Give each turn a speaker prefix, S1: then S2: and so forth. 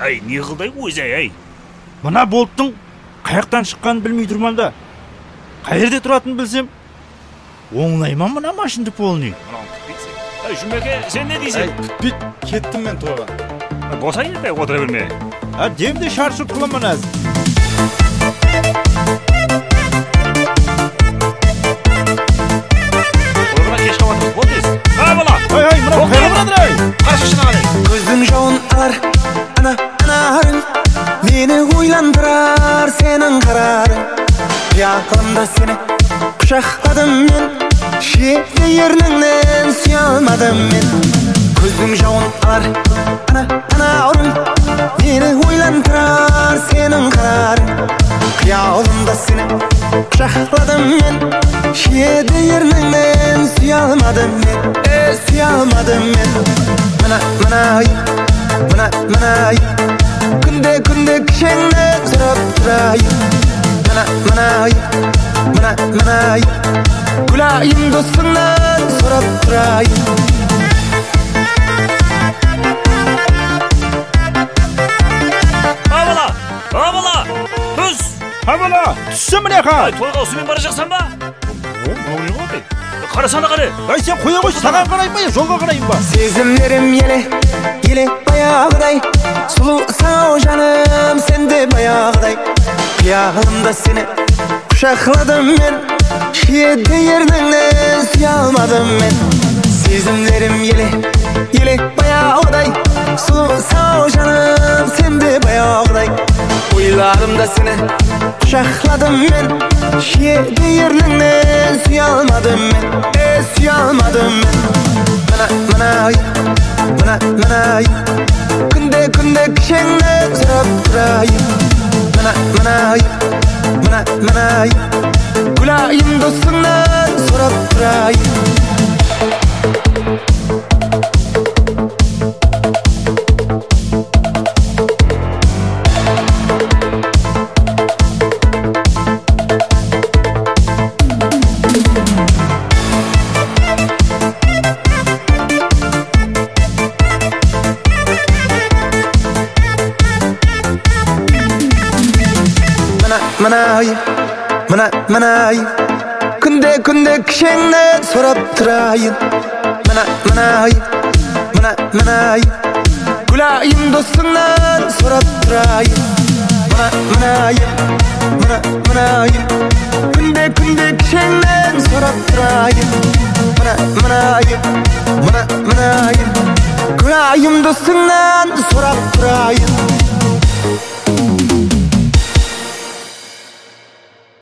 S1: Ай, не қылдай өзі ай.
S2: Мына болттың қаяқтан шыққанын білмей тұрман да. Қай жерде тұратынын білсем, оңлайман мына машинды полный.
S1: Ай, Жұмеке, сен не дейсің?
S3: Бит, кеттім мен тойға.
S1: Болса еді, отыра берме.
S2: Демде шаршырт қыламын әз.
S1: Ойбыра кеш қабатымыз, бол дес. Ай, бала!
S2: Ай, мына қайла бұрадыр ай!
S1: Қаршы шына қалай.
S4: Көздің жауын алар, анарың, мені ойландырар сенің қарарың. Қиялымда сені құшақладым мен, шеті ерніңнен сүйе алмадым мен. Көздің жауын алар, анарың, мені ойландырар сенің қарарың. Қиялымда сені құшақладым мен, шеті ерніңнен сүйе алмадым мен, сүйе алмадым мен. Мынай, күнде кішеңді сұрап тұрайын. Мынай, күлайын досыңнан сұрап тұрайын.
S1: Абала, түс!
S2: Абала, түссі міне қа!
S1: Тойға осымен бара жақсан ба? О, не ғой? Қарасана қарай.
S2: Ай, сен қоя қойшы, саған қарайын ба, жолға қарайын ба?
S4: Сезімдерім еле баяғыдай, сұлу сау жаным сенде баяғыдай. Қиялымда сені құшақладым мен, шеті ерніңнен сүйе алмадым мен. Сезімдерім еле баяғыдай, сұлу сау жаным сенде баяғыдай. Ойларымда сені құшақладым мен, шеті ерніңнен сүйе алмадым мен, сүйе алмадым мен. Мынай, күнде кішеңді сұрап тұрайын. Мынай, күлайын досыңнан сұрап тұрайын. Мынай, күнде кішеңді сұрап тұрайын. Мынай, күлайын досыңнан сұрап тұрайын. Мынай, күнде кішеңнен сұрап тұрайын. Мынай, күлайын досыңнан сұрап тұрайын.